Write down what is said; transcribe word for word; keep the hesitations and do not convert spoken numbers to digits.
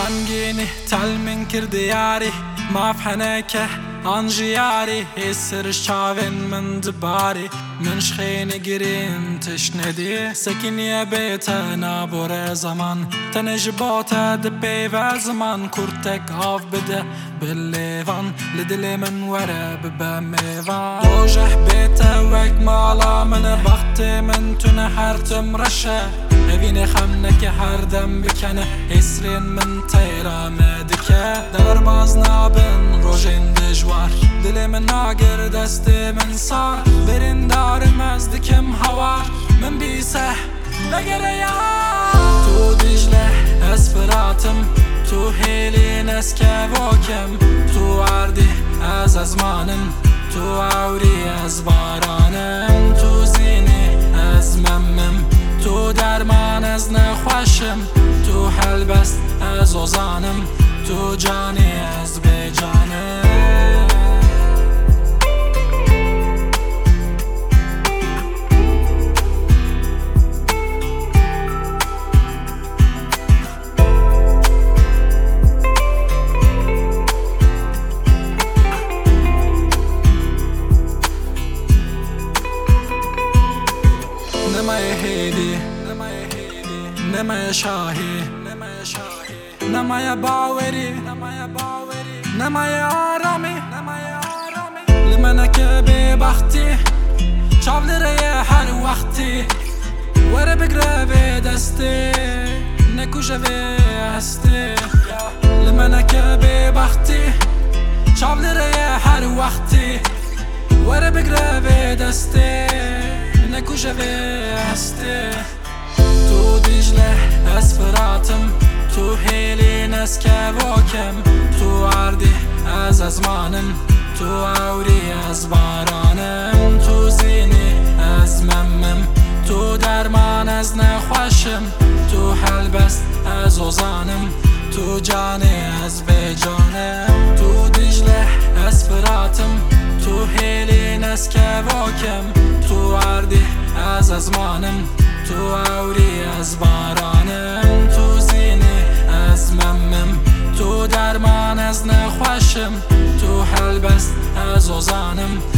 غمگینی تل من کردی یاری مافحنکه انجیاری هسرش چاوین من دباری من شخینی گرین تشندی سکینی بیت نابور زمان تنجبات دبی و زمان کرتک آف بده باللیوان لدلی من وره ببمیوان دوجه بیت وک مالا من وقت من تونه هر تمرشه evine xamneke her dem bikene Esrin min teyra medike Derbaz nabin rojin dijwar Dilimin nagir destimin sar Berin darim ez dikim havar Min biseh vegere ya Tu Dicle ez Fıratım Tu Helin ez kevokem Tu Ardi ez ezmanim Tu Avri ez baranım Tu Zini ez memmim تو درمان از نخوشم تو حلبست از اوزانم تو جانی از بجانم نمای هیدی نمای شاهی نمای باوری نمای آرامی لمنک بی بختی چاولره هر وقتی وره بگره به دستی نکوشه به هستی لمنک بی بختی چاولره هر وقتی وره بگره به دستی نکوشه به هستی تو دیجله از فراتم تو هیلین از کواکم تو عردی از ازمانم تو عوری از بارانم تو زینی از ممم تو درمان از نخوشم تو حلبست از اوزانم تو جانی از بجانم تو دیجله از فراتم تو هیلین از کواکم تو عردی از ازمانم تو عوری از بارانم تو زینی از ممم تو درمان از نخوشم تو حلبست از اوزانم